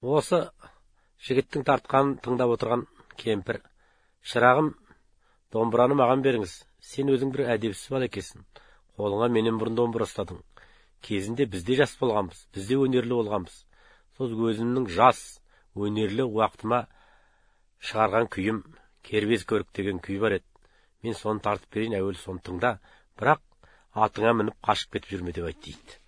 Осы жігіттің тартқанын тыңдап отырған кемпір: "Шырағым, домбыраны маған беріңіз. Сен өзің бір әдепсіз бала екенсің. Қолыңа менен бұрын домбыра ұстадың. Кезінде біз де жас болғанбыз, біз де өнерлі болғанбыз. Сол өзімнің жас, өнерлі уақытыма шығарған күйім Кербез көрік деген күй бар еді. Мен соны тартып берейін, әуелі соны тыңда, бірақ атыңа мініп қашып кетіп жүрме" деп айтты дейді.